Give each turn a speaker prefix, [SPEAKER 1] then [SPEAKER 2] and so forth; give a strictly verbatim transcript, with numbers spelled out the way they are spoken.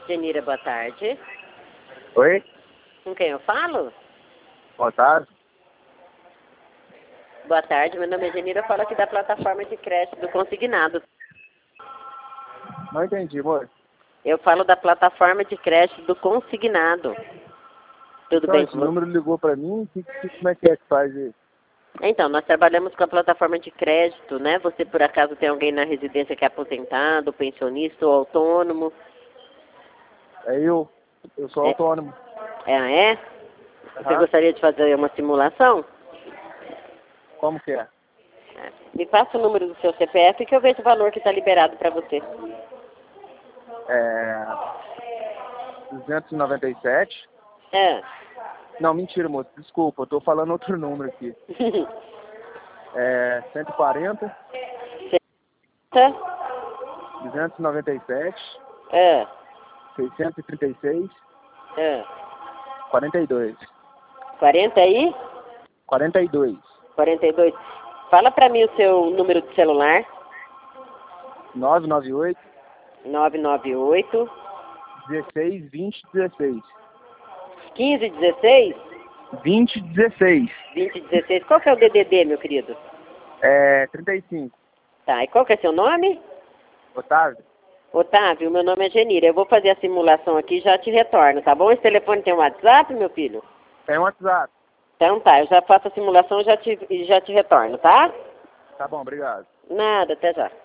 [SPEAKER 1] Genira, boa tarde.
[SPEAKER 2] Oi?
[SPEAKER 1] Com quem eu falo?
[SPEAKER 2] Boa tarde.
[SPEAKER 1] Boa tarde, meu nome é Genira, eu falo aqui da plataforma de crédito do Consignado.
[SPEAKER 2] Não entendi, amor.
[SPEAKER 1] Eu falo da plataforma de crédito do Consignado. Tudo
[SPEAKER 2] Então,
[SPEAKER 1] bem
[SPEAKER 2] esse
[SPEAKER 1] com você?
[SPEAKER 2] número ligou pra mim, que, que, como é que é que faz isso?
[SPEAKER 1] Então, nós trabalhamos com a plataforma de crédito, né? Você, por acaso, tem alguém na residência que é aposentado, pensionista ou autônomo?
[SPEAKER 2] É eu. Eu sou
[SPEAKER 1] É,
[SPEAKER 2] autônomo.
[SPEAKER 1] é? é? Você
[SPEAKER 2] Aham.
[SPEAKER 1] gostaria de fazer uma simulação?
[SPEAKER 2] Como que é?
[SPEAKER 1] É. Me passa o número do seu C P F que eu vejo o valor que está liberado para você.
[SPEAKER 2] É... duzentos e noventa e sete.
[SPEAKER 1] É.
[SPEAKER 2] Não, mentira, moço. Desculpa, eu tô falando outro número aqui. É... cento e quarenta.
[SPEAKER 1] Certo?
[SPEAKER 2] duzentos e noventa e sete.
[SPEAKER 1] É.
[SPEAKER 2] seiscentos e trinta e seis.
[SPEAKER 1] É.
[SPEAKER 2] quarenta e dois.
[SPEAKER 1] quarenta aí?
[SPEAKER 2] quarenta e dois.
[SPEAKER 1] quarenta e dois. Fala para mim o seu número de celular.
[SPEAKER 2] nove nove oito.
[SPEAKER 1] nove nove oito.
[SPEAKER 2] dezesseis, vinte, dezesseis.
[SPEAKER 1] quinze dezesseis.
[SPEAKER 2] vinte, dezesseis.
[SPEAKER 1] vinte dezesseis. Qual que é o D D D, meu querido?
[SPEAKER 2] É... trinta e cinco.
[SPEAKER 1] Tá, e qual que é seu nome?
[SPEAKER 2] Otávio?
[SPEAKER 1] Otávio, meu nome é Genira. Eu vou fazer a simulação aqui e já te retorno, tá bom? Esse telefone tem um WhatsApp, meu filho?
[SPEAKER 2] Tem um WhatsApp.
[SPEAKER 1] Então tá, eu já faço a simulação e já te, e já te retorno, tá?
[SPEAKER 2] Tá bom, obrigado.
[SPEAKER 1] Nada, até já.